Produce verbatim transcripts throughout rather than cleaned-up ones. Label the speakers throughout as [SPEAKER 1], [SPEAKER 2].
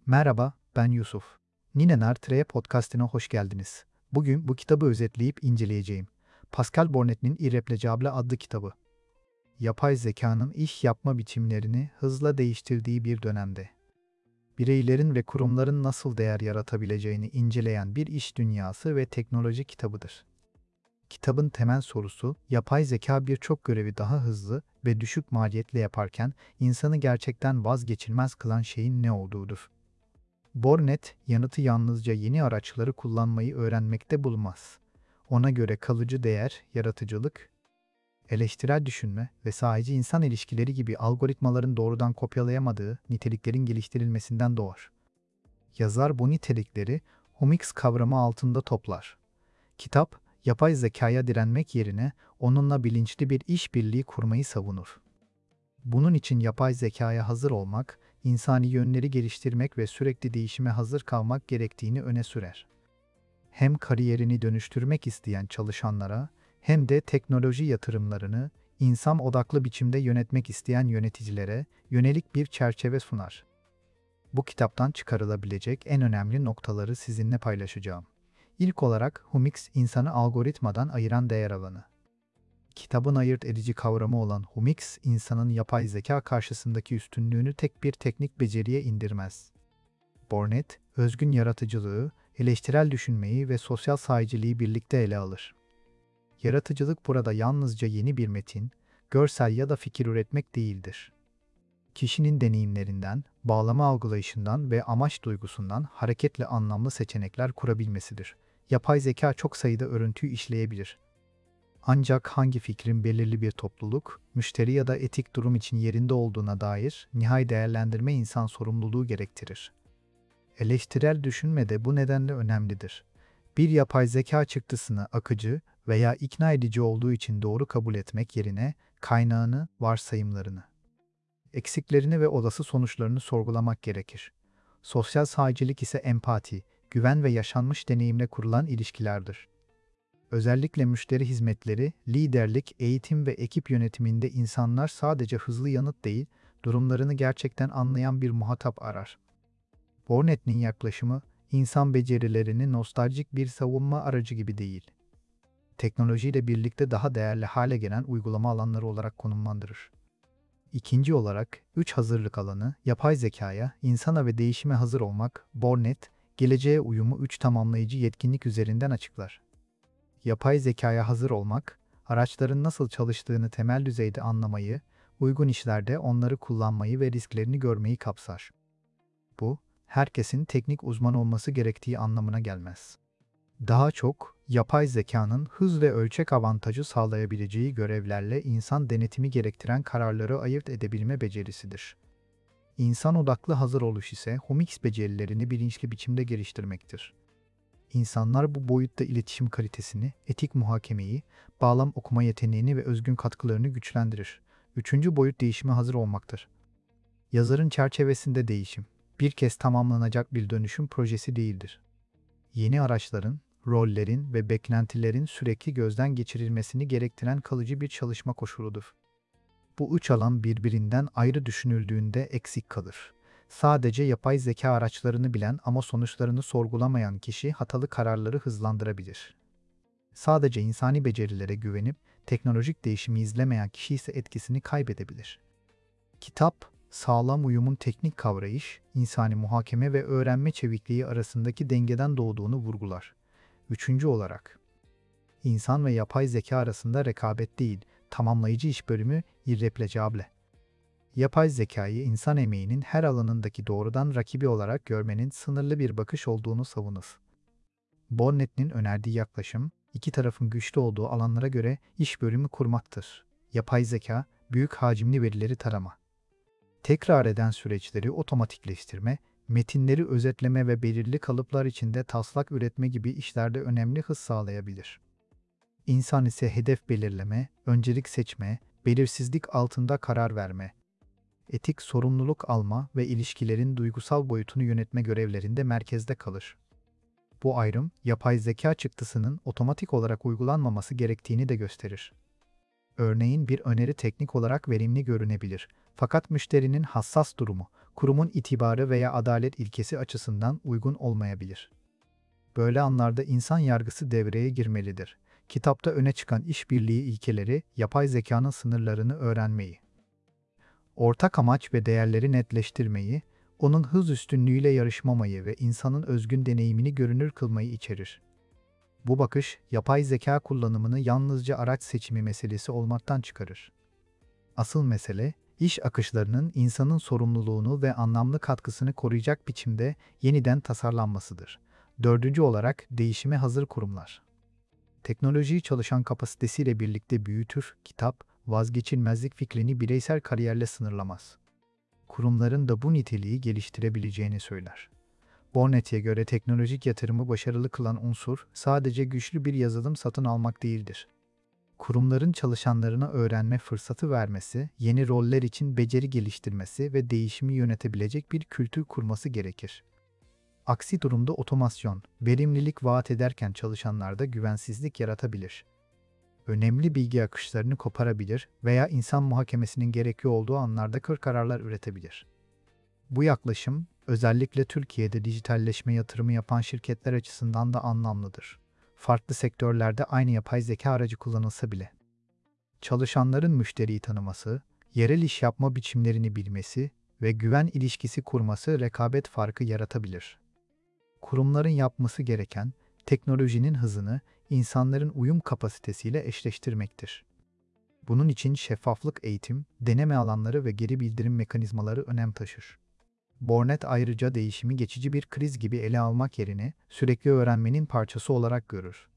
[SPEAKER 1] Merhaba, ben Yusuf. Ninenar Tre podcastine hoş geldiniz. Bugün bu kitabı özetleyip inceleyeceğim. Pascal Bornet'in Irreplaceable adlı kitabı. Yapay zekanın iş yapma biçimlerini hızla değiştirdiği bir dönemde, bireylerin ve kurumların nasıl değer yaratabileceğini inceleyen bir iş dünyası ve teknoloji kitabıdır. Kitabın temel sorusu, yapay zeka birçok görevi daha hızlı ve düşük maliyetle yaparken insanı gerçekten vazgeçilmez kılan şeyin ne olduğudur. Bornet, yanıtı yalnızca yeni araçları kullanmayı öğrenmekte bulmaz. Ona göre kalıcı değer, yaratıcılık, eleştirel düşünme ve sadece insan ilişkileri gibi algoritmaların doğrudan kopyalayamadığı niteliklerin geliştirilmesinden doğar. Yazar bu nitelikleri Humix kavramı altında toplar. Kitap, yapay zekaya direnmek yerine onunla bilinçli bir işbirliği kurmayı savunur. Bunun için yapay zekaya hazır olmak, insani yönleri geliştirmek ve sürekli değişime hazır kalmak gerektiğini öne sürer. Hem kariyerini dönüştürmek isteyen çalışanlara, hem de teknoloji yatırımlarını insan odaklı biçimde yönetmek isteyen yöneticilere yönelik bir çerçeve sunar. Bu kitaptan çıkarılabilecek en önemli noktaları sizinle paylaşacağım. İlk olarak Humix insanı algoritmadan ayıran değer alanı. Kitabın ayırt edici kavramı olan Humix, insanın yapay zeka karşısındaki üstünlüğünü tek bir teknik beceriye indirmez. Bornet, özgün yaratıcılığı, eleştirel düşünmeyi ve sosyal sahiciliği birlikte ele alır. Yaratıcılık burada yalnızca yeni bir metin, görsel ya da fikir üretmek değildir. Kişinin deneyimlerinden, bağlama algılayışından ve amaç duygusundan hareketle anlamlı seçenekler kurabilmesidir. Yapay zeka çok sayıda örüntüyü işleyebilir. Ancak hangi fikrin belirli bir topluluk, müşteri ya da etik durum için yerinde olduğuna dair nihai değerlendirme insan sorumluluğu gerektirir. Eleştirel düşünme de bu nedenle önemlidir. Bir yapay zeka çıktısını akıcı veya ikna edici olduğu için doğru kabul etmek yerine kaynağını, varsayımlarını, eksiklerini ve olası sonuçlarını sorgulamak gerekir. Sosyal sahicilik ise empati, güven ve yaşanmış deneyimle kurulan ilişkilerdir. Özellikle müşteri hizmetleri, liderlik, eğitim ve ekip yönetiminde insanlar sadece hızlı yanıt değil, durumlarını gerçekten anlayan bir muhatap arar. Bornet'in yaklaşımı, insan becerilerini nostaljik bir savunma aracı gibi değil, teknolojiyle birlikte daha değerli hale gelen uygulama alanları olarak konumlandırır. İkinci olarak, üç hazırlık alanı, yapay zekaya, insana ve değişime hazır olmak, Bornet, geleceğe uyumu üç tamamlayıcı yetkinlik üzerinden açıklar. Yapay zekaya hazır olmak, araçların nasıl çalıştığını temel düzeyde anlamayı, uygun işlerde onları kullanmayı ve risklerini görmeyi kapsar. Bu, herkesin teknik uzman olması gerektiği anlamına gelmez. Daha çok, yapay zekanın hız ve ölçek avantajı sağlayabileceği görevlerle insan denetimi gerektiren kararları ayırt edebilme becerisidir. İnsan odaklı hazır oluş ise Humix becerilerini bilinçli biçimde geliştirmektir. İnsanlar bu boyutta iletişim kalitesini, etik muhakemeyi, bağlam okuma yeteneğini ve özgün katkılarını güçlendirir. Üçüncü boyut değişime hazır olmaktır. Yazarın çerçevesinde değişim, bir kez tamamlanacak bir dönüşüm projesi değildir. Yeni araçların, rollerin ve beklentilerin sürekli gözden geçirilmesini gerektiren kalıcı bir çalışma koşuludur. Bu üç alan birbirinden ayrı düşünüldüğünde eksik kalır. Sadece yapay zeka araçlarını bilen ama sonuçlarını sorgulamayan kişi hatalı kararları hızlandırabilir. Sadece insani becerilere güvenip teknolojik değişimi izlemeyen kişi ise etkisini kaybedebilir. Kitap, sağlam uyumun teknik kavrayış, insani muhakeme ve öğrenme çevikliği arasındaki dengeden doğduğunu vurgular. Üçüncü olarak, insan ve yapay zeka arasında rekabet değil, tamamlayıcı iş bölümü irreplaceable. Yapay zekayı insan emeğinin her alanındaki doğrudan rakibi olarak görmenin sınırlı bir bakış olduğunu savunur. Bornet'in önerdiği yaklaşım, iki tarafın güçlü olduğu alanlara göre iş bölümü kurmaktır. Yapay zeka, büyük hacimli verileri tarama, tekrar eden süreçleri otomatikleştirme, metinleri özetleme ve belirli kalıplar içinde taslak üretme gibi işlerde önemli hız sağlayabilir. İnsan ise hedef belirleme, öncelik seçme, belirsizlik altında karar verme, etik sorumluluk alma ve ilişkilerin duygusal boyutunu yönetme görevlerinde merkezde kalır. Bu ayrım, yapay zeka çıktısının otomatik olarak uygulanmaması gerektiğini de gösterir. Örneğin bir öneri teknik olarak verimli görünebilir Fakat müşterinin hassas durumu, kurumun itibarı veya adalet ilkesi açısından uygun olmayabilir. Böyle anlarda insan yargısı devreye girmelidir. Kitapta öne çıkan işbirliği ilkeleri, yapay zekanın sınırlarını öğrenmeyi, ortak amaç ve değerleri netleştirmeyi, onun hız üstünlüğüyle yarışmamayı ve insanın özgün deneyimini görünür kılmayı içerir. Bu bakış, yapay zeka kullanımını yalnızca araç seçimi meselesi olmaktan çıkarır. Asıl mesele, iş akışlarının insanın sorumluluğunu ve anlamlı katkısını koruyacak biçimde yeniden tasarlanmasıdır. Dördüncü olarak, değişime hazır kurumlar. Teknolojiyi çalışan kapasitesiyle birlikte büyütür, kitap, vazgeçilmezlik fikrini bireysel kariyerle sınırlamaz. Kurumların da bu niteliği geliştirebileceğini söyler. Bornet'e göre teknolojik yatırımı başarılı kılan unsur, sadece güçlü bir yazılım satın almak değildir. Kurumların çalışanlarına öğrenme fırsatı vermesi, yeni roller için beceri geliştirmesi ve değişimi yönetebilecek bir kültür kurması gerekir. Aksi durumda otomasyon, verimlilik vaat ederken çalışanlarda güvensizlik yaratabilir. Önemli bilgi akışlarını koparabilir veya insan muhakemesinin gerekli olduğu anlarda kır kararlar üretebilir. Bu yaklaşım, özellikle Türkiye'de dijitalleşme yatırımı yapan şirketler açısından da anlamlıdır. Farklı sektörlerde aynı yapay zeka aracı kullanılsa bile. Çalışanların müşteriyi tanıması, yerel iş yapma biçimlerini bilmesi ve güven ilişkisi kurması rekabet farkı yaratabilir. Kurumların yapması gereken, teknolojinin hızını insanların uyum kapasitesiyle eşleştirmektir. Bunun için şeffaflık eğitim, deneme alanları ve geri bildirim mekanizmaları önem taşır. Bornet ayrıca değişimi geçici bir kriz gibi ele almak yerine sürekli öğrenmenin parçası olarak görür.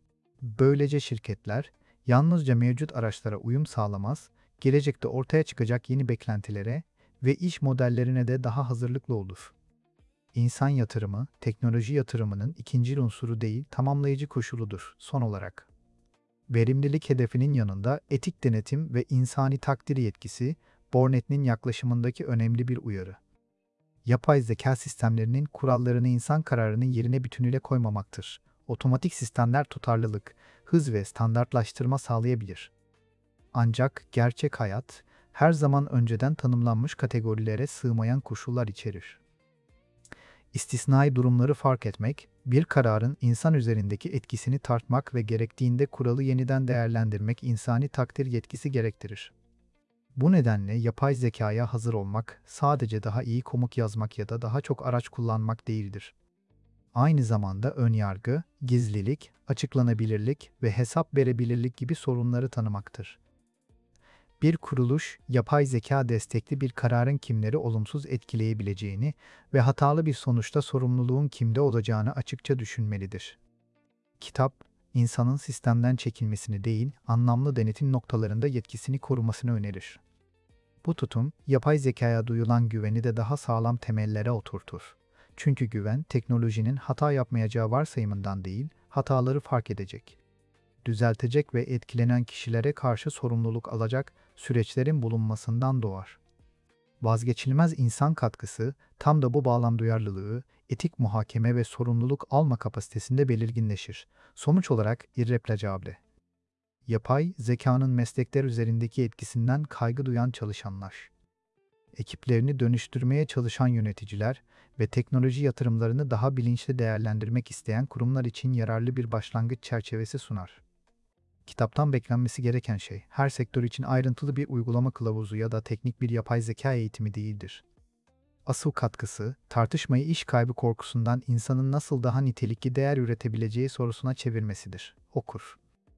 [SPEAKER 1] Böylece şirketler, yalnızca mevcut araçlara uyum sağlamaz, gelecekte ortaya çıkacak yeni beklentilere ve iş modellerine de daha hazırlıklı olur. İnsan yatırımı, teknoloji yatırımının ikincil unsuru değil, tamamlayıcı koşuludur. Son olarak, verimlilik hedefinin yanında etik denetim ve insani takdir yetkisi, Bornet'in yaklaşımındaki önemli bir uyarı. Yapay zeka sistemlerinin kurallarını insan kararının yerine bütünüyle koymamaktır. Otomatik sistemler tutarlılık, hız ve standartlaştırma sağlayabilir. Ancak gerçek hayat, her zaman önceden tanımlanmış kategorilere sığmayan koşullar içerir. İstisnai durumları fark etmek, bir kararın insan üzerindeki etkisini tartmak ve gerektiğinde kuralı yeniden değerlendirmek insani takdir yetkisi gerektirir. Bu nedenle yapay zekaya hazır olmak, sadece daha iyi komut yazmak ya da daha çok araç kullanmak değildir. Aynı zamanda önyargı, gizlilik, açıklanabilirlik ve hesap verebilirlik gibi sorunları tanımaktır. Bir kuruluş, yapay zeka destekli bir kararın kimleri olumsuz etkileyebileceğini ve hatalı bir sonuçta sorumluluğun kimde olacağını açıkça düşünmelidir. Kitap, insanın sistemden çekilmesini değil, anlamlı denetim noktalarında yetkisini korumasını önerir. Bu tutum, yapay zekaya duyulan güveni de daha sağlam temellere oturtur. Çünkü güven, teknolojinin hata yapmayacağı varsayımından değil, hataları fark edecek, düzeltecek ve etkilenen kişilere karşı sorumluluk alacak süreçlerin bulunmasından doğar. Vazgeçilmez insan katkısı, tam da bu bağlam duyarlılığı, etik muhakeme ve sorumluluk alma kapasitesinde belirginleşir. Sonuç olarak irreplaceable. Yapay zekanın meslekler üzerindeki etkisinden kaygı duyan çalışanlar, ekiplerini dönüştürmeye çalışan yöneticiler ve teknoloji yatırımlarını daha bilinçli değerlendirmek isteyen kurumlar için yararlı bir başlangıç çerçevesi sunar. Kitaptan beklenmesi gereken şey, her sektör için ayrıntılı bir uygulama kılavuzu ya da teknik bir yapay zeka eğitimi değildir. Asıl katkısı, tartışmayı iş kaybı korkusundan insanın nasıl daha nitelikli değer üretebileceği sorusuna çevirmesidir. Okur.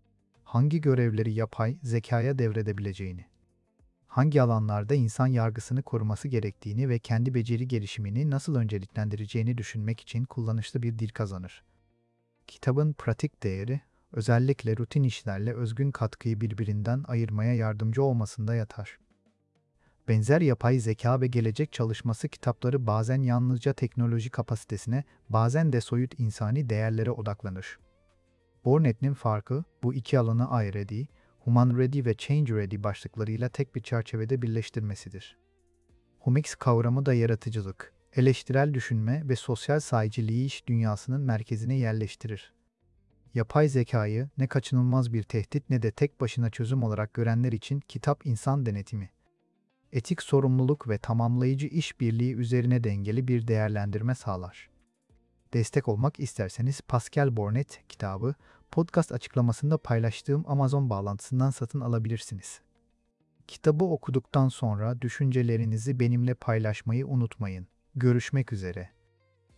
[SPEAKER 1] Hangi görevleri yapay zekaya devredebileceğini, hangi alanlarda insan yargısını koruması gerektiğini ve kendi beceri gelişimini nasıl önceliklendireceğini düşünmek için kullanışlı bir dil kazanır. Kitabın pratik değeri, özellikle rutin işlerle özgün katkıyı birbirinden ayırmaya yardımcı olmasında yatar. Benzer yapay zeka ve gelecek çalışması kitapları bazen yalnızca teknoloji kapasitesine, bazen de soyut insani değerlere odaklanır. Bornet'in farkı, bu iki alanı iReady, Human Ready ve Change Ready başlıklarıyla tek bir çerçevede birleştirmesidir. Humix kavramı da yaratıcılık, eleştirel düşünme ve sosyal sahiciliği iş dünyasının merkezine yerleştirir. Yapay zekayı ne kaçınılmaz bir tehdit ne de tek başına çözüm olarak görenler için kitap insan denetimi, etik sorumluluk ve tamamlayıcı işbirliği üzerine dengeli bir değerlendirme sağlar. Destek olmak isterseniz Pascal Bornet kitabı podcast açıklamasında paylaştığım Amazon bağlantısından satın alabilirsiniz. Kitabı okuduktan sonra düşüncelerinizi benimle paylaşmayı unutmayın. Görüşmek üzere.